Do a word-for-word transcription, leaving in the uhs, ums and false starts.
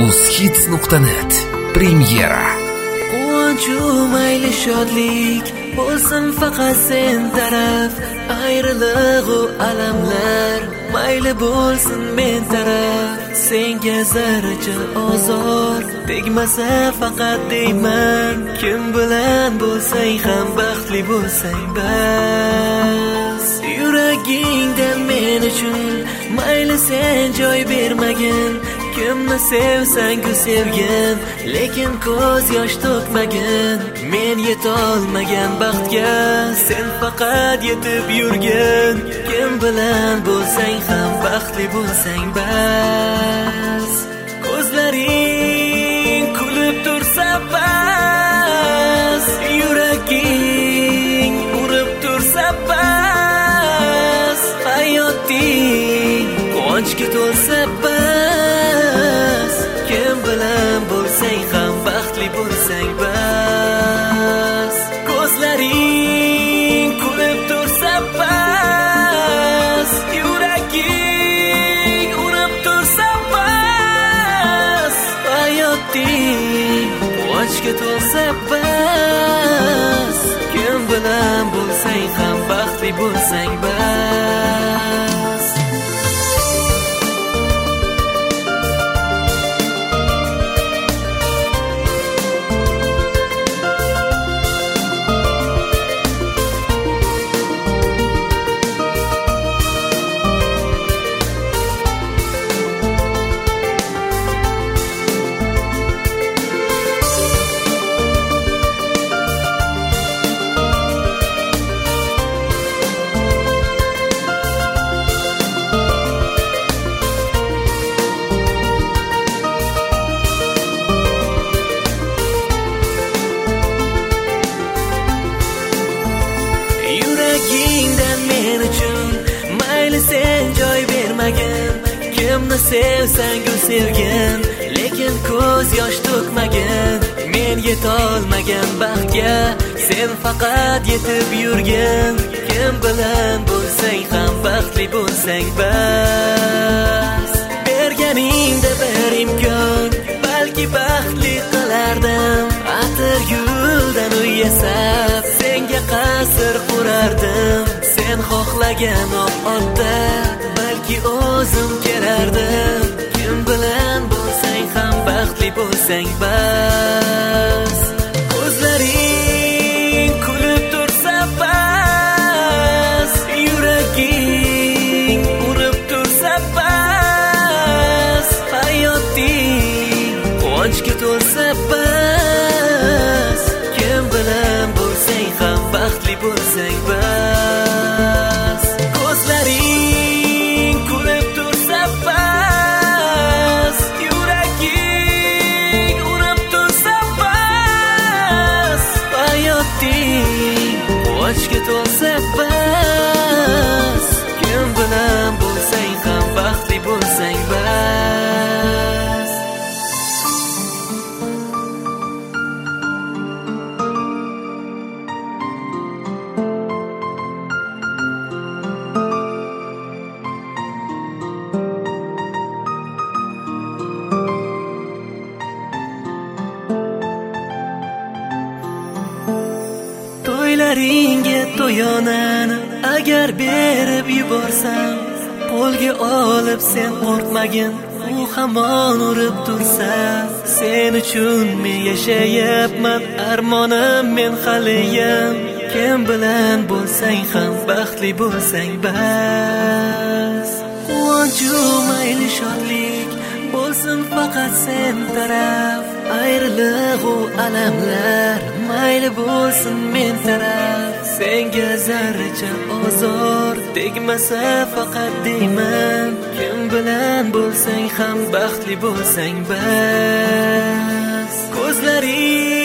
muzhits nuqta net premyera. Quvonchu mayli shodlik bo'lsin faqat sen taraf, ayriliq u alamlar mayli bo'lsin men taraf. Senga zarracha ozor tegmasa faqat deyman, kim bilan bo'lsang ham baxtli bo'lsang bas. Yuragingdan men uchun mayli sen joy bermagin, kimni sevsang-ku sevgin, lekin ko'z yosh to'kmagin. Men yetolmagan baxtga sen faqat yetib yurgin, kim bilan bo'lsang ham baxtli bo'lsang bas. Ko'zlaring kulib tursa bas, yuraging urib tursa bas, hayoting quvonchga to'lsa bas, kim bilan bo'lsang ham baxtli bo'lsang bas. Ko'zlaring kulib tursa bas, yuraging urib tursa bas, hayoting quvonchga to'lsa bas, kim bilan bo'lsang ham baxtli bo'lsang bas. Yuragingdan men uchun mayli sen joy bermagin, kimni sevsang-ku sevgin, lekin ko'z yosh to'kmagin. Men yetolmagan baxtga sen faqat yetib yurgin, kim bilan bo'lsang ham baxtli bo'lsang bas. Berganingda bir imkon balki baxtli qilardim, atir guldan uy yasab senga qasr qurardim. Sen xohlagan otda balki o'zim kelardim, kim bilan bo'lsang ham baxtli bo'lsang bas. Ko'zlaring kulib tursa bas, yuraging urib tursa bas, hayoting quvonchga to'lsa bas, kim bilan bo'lsang ham baxtli bo'lsang bas. Ko'zlaring kulib tursa bas, yuraging urib tursa bas, hayoting quvonchga to'lsa bas, kim bilan bo'lsang ham baxtli bo'lsang bas. To'ylaringga to'yonani agar berib yuborsam, qo'lga olib sen qo'rqmagin, u hamon urib tursa. Sen uchun men yashayapman, armonim men haliyam, kim bilan bo'lsang ham baxtli bo'lsang bas. Quvonchu mayli shodlik bo'lsin faqat sen taraf, ayriliq u alamlar mayli bo'lsin men taraf. Senga zarracha ozor tegmasa faqat deyman, kim bilan bo'lsang ham baxtli bo'lsang bas. Ko'zlaring